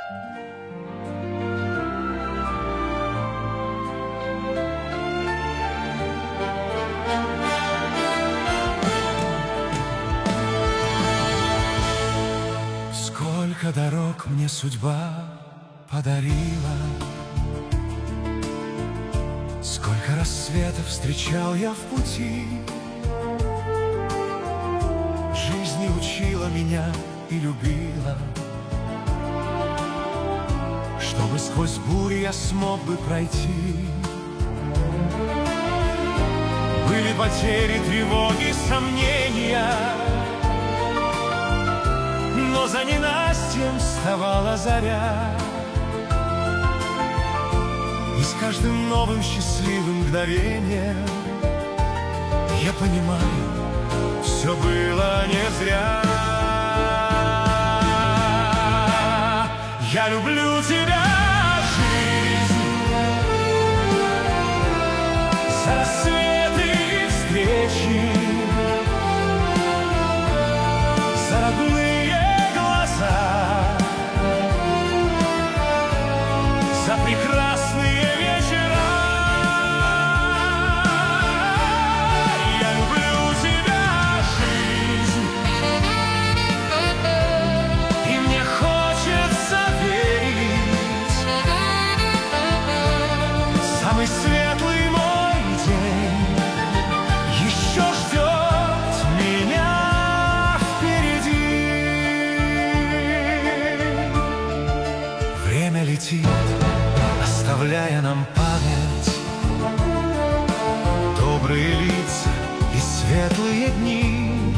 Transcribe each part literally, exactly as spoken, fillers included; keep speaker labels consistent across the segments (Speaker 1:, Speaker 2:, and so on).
Speaker 1: Сколько дорог мне судьба подарила, сколько рассветов встречал я в пути. Жизнь не учила меня и любила, чтобы сквозь бури я смог бы пройти. Были потери, тревоги, сомнения, но за ненастьем вставала заря, и с каждым новым счастливым мгновением я понимаю, все было не зря. Я люблю тебя, жизнь, за рассветы и встречи, за родные глаза, за прекрасные вечера. Я люблю тебя, жизнь, и мне хочется верить, самый светлый мой день еще ждет меня впереди. Время летит, оставляя нам память, добрые лица и светлые дни.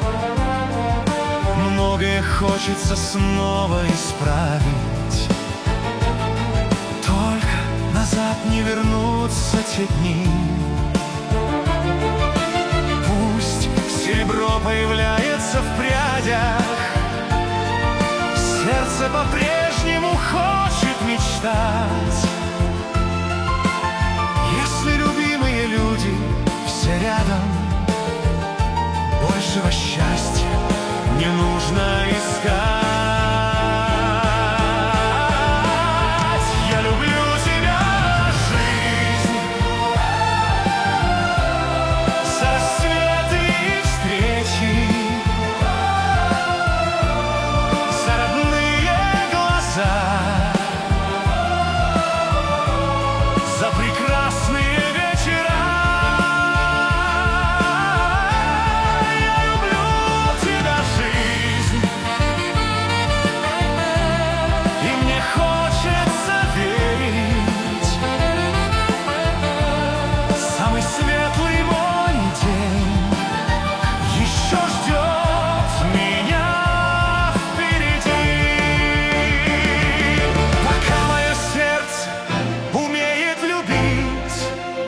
Speaker 1: Многое хочется снова исправить, только назад не вернутся те дни. Пусть серебро появляется в прядях, сердце по-прежнему хочет мечтать. Если любимые люди все рядом, большего счастья не нужно искать. Я люблю тебя, жизнь, за рассветы и встречи, за родные глаза, за прекрасные вечера. Я люблю тебя, жизнь, и мне хочется верить, самый светлый мой день еще ждет меня впереди. Пока мое сердце умеет любить,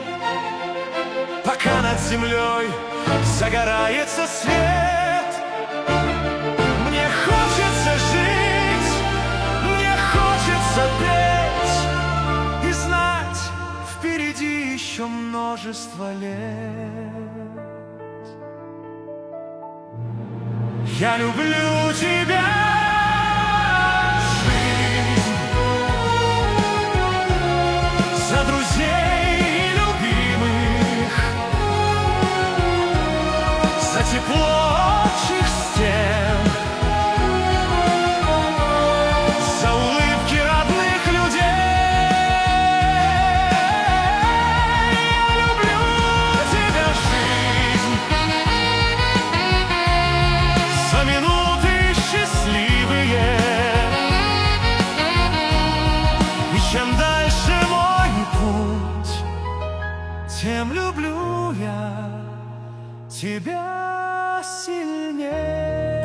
Speaker 1: пока над землей загорается свет, мне хочется жить, мне хочется петь и знать, впереди еще множество лет. Я люблю тебя, жизнь, за друзей любимых, за тепло общих стен, за улыбки родных людей. Я люблю тебя, жизнь, за минуты счастливые. И чем дальше мой путь, тем люблю я тебя сильнее.